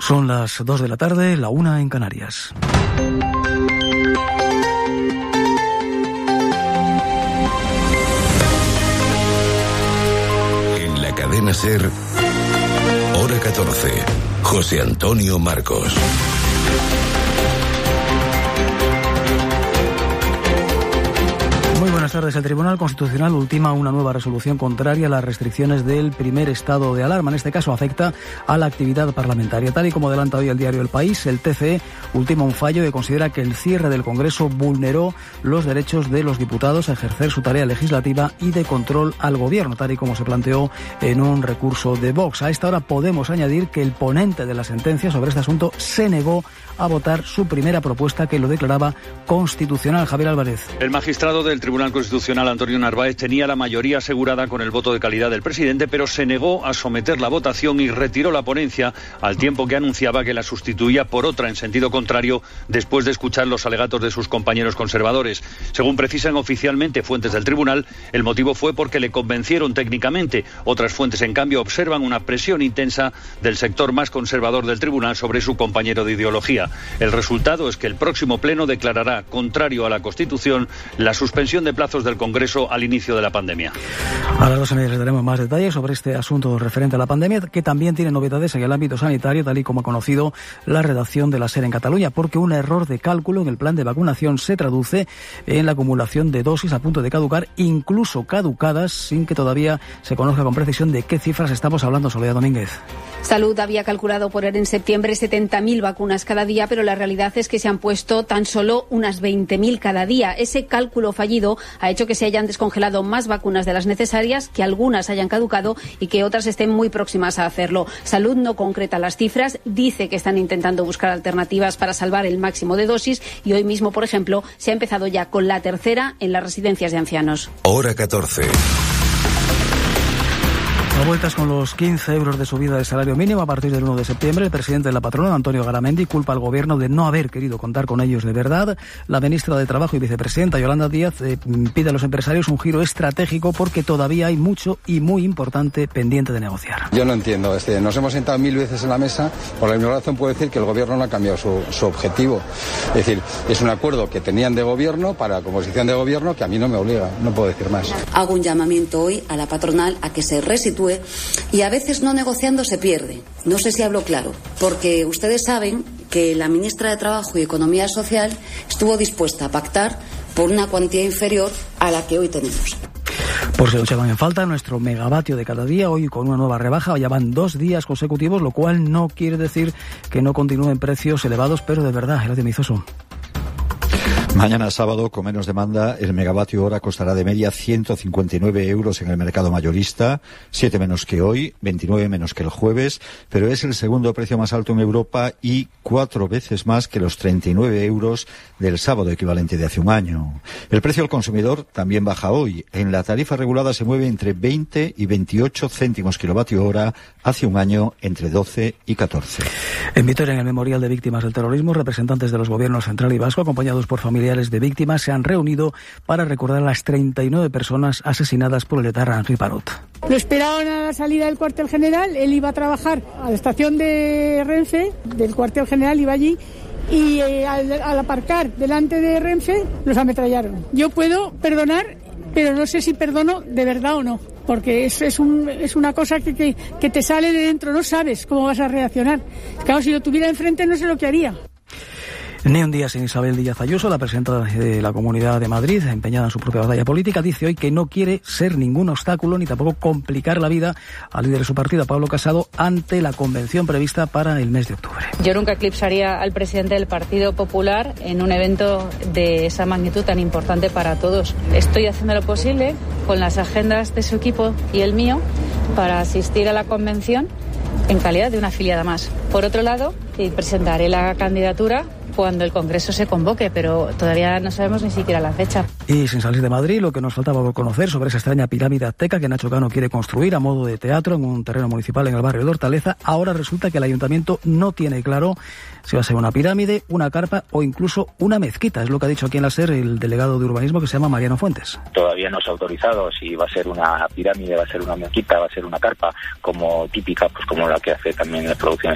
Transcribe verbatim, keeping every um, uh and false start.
Son las dos de la tarde, la una en Canarias. En la cadena SER, hora catorce, José Antonio Marcos. Muy buenas tardes. El Tribunal Constitucional ultima una nueva resolución contraria a las restricciones del primer estado de alarma. En este caso afecta a la actividad parlamentaria. Tal y como adelanta hoy el diario El País, el T C E ultima un fallo que considera que el cierre del Congreso vulneró los derechos de los diputados a ejercer su tarea legislativa y de control al Gobierno, tal y como se planteó en un recurso de Vox. A esta hora podemos añadir que el ponente de la sentencia sobre este asunto se negó a votar su primera propuesta, que lo declaraba constitucional. Javier Álvarez. El magistrado del Tribunal Constitucional, Antonio Narváez, tenía la mayoría asegurada con el voto de calidad del presidente, pero se negó a someter la votación y retiró la ponencia al tiempo que anunciaba que la sustituía por otra en sentido contrario después de escuchar los alegatos de sus compañeros conservadores. Según precisan oficialmente fuentes del tribunal, el motivo fue porque le convencieron técnicamente. Otras fuentes, en cambio, observan una presión intensa del sector más conservador del tribunal sobre su compañero de ideología. El resultado es que el próximo pleno declarará contrario a la Constitución la suspensión de plazos del Congreso al inicio de la pandemia. A las dos y media les daremos más detalles sobre este asunto referente a la pandemia, que también tiene novedades en el ámbito sanitario, tal y como ha conocido la redacción de la SER en Cataluña, porque un error de cálculo en el plan de vacunación se traduce en la acumulación de dosis a punto de caducar, incluso caducadas, sin que todavía se conozca con precisión de qué cifras estamos hablando. Soledad Domínguez. Salud había calculado poner en septiembre setenta mil vacunas cada día, pero la realidad es que se han puesto tan solo unas veinte mil cada día. Ese cálculo fallido ha hecho que se hayan descongelado más vacunas de las necesarias, que algunas hayan caducado y que otras estén muy próximas a hacerlo. Salud no concreta las cifras, dice que están intentando buscar alternativas para salvar el máximo de dosis y hoy mismo, por ejemplo, se ha empezado ya con la tercera en las residencias de ancianos. Hora catorce. A vueltas con los quince euros de subida del salario mínimo a partir del uno de septiembre, el presidente de la patronal, Antonio Garamendi, culpa al Gobierno de no haber querido contar con ellos de verdad. La ministra de Trabajo y vicepresidenta, Yolanda Díaz, eh, pide a los empresarios un giro estratégico porque todavía hay mucho y muy importante pendiente de negociar. Yo no entiendo. Este, nos hemos sentado mil veces en la mesa. Por la misma razón puedo decir que el Gobierno no ha cambiado su, su objetivo. Es decir, es un acuerdo que tenían de Gobierno para la composición de Gobierno que a mí no me obliga. No puedo decir más. Hago un llamamiento hoy a la patronal a que se resitúe. Y a veces no negociando se pierde. No sé si hablo claro, porque ustedes saben que la ministra de Trabajo y Economía Social estuvo dispuesta a pactar por una cuantía inferior a la que hoy tenemos. Por si lo echaban en falta, nuestro megavatio de cada día, hoy con una nueva rebaja, ya van dos días consecutivos, lo cual no quiere decir que no continúen precios elevados, pero de verdad, Eladio Mizoso. Mañana sábado, con menos demanda, el megavatio hora costará de media ciento cincuenta y nueve euros en el mercado mayorista, siete menos que hoy, veintinueve menos que el jueves, pero es el segundo precio más alto en Europa y cuatro veces más que los treinta y nueve euros del sábado equivalente de hace un año. El precio al consumidor también baja hoy. En la tarifa regulada se mueve entre veinte y veintiocho céntimos kilovatio hora, hace un año entre doce y catorce. En Vitoria, en el Memorial de Víctimas del Terrorismo, representantes de los gobiernos central y vasco, acompañados por familiares de víctimas, se han reunido para recordar a las treinta y nueve personas asesinadas por el etarra Henri Parot. Lo esperaban a la salida del cuartel general, él iba a trabajar a la estación de Renfe, del cuartel general iba allí, y eh, al, al aparcar delante de Renfe los ametrallaron. Yo puedo perdonar, pero no sé si perdono de verdad o no, porque es, es, un, es una cosa que, que, que te sale de dentro, no sabes cómo vas a reaccionar. Claro, si lo tuviera enfrente no sé lo que haría. Ni un día sin Isabel Díaz Ayuso, la presidenta de la Comunidad de Madrid, empeñada en su propia batalla política, dice hoy que no quiere ser ningún obstáculo ni tampoco complicar la vida al líder de su partido, Pablo Casado, ante la convención prevista para el mes de octubre. Yo nunca eclipsaría al presidente del Partido Popular en un evento de esa magnitud tan importante para todos. Estoy haciendo lo posible con las agendas de su equipo y el mío para asistir a la convención en calidad de una afiliada más. Por otro lado, presentaré la candidatura cuando el Congreso se convoque, pero todavía no sabemos ni siquiera la fecha. Y sin salir de Madrid, lo que nos faltaba por conocer sobre esa extraña pirámide azteca que Nacho Cano quiere construir a modo de teatro en un terreno municipal en el barrio de Hortaleza. Ahora resulta que el ayuntamiento no tiene claro si va a ser una pirámide, una carpa o incluso una mezquita. Es lo que ha dicho aquí en la SER el delegado de urbanismo, que se llama Mariano Fuentes. Todavía no se ha autorizado si va a ser una pirámide, va a ser una mezquita, va a ser una carpa, como típica, pues como la que hace también las producciones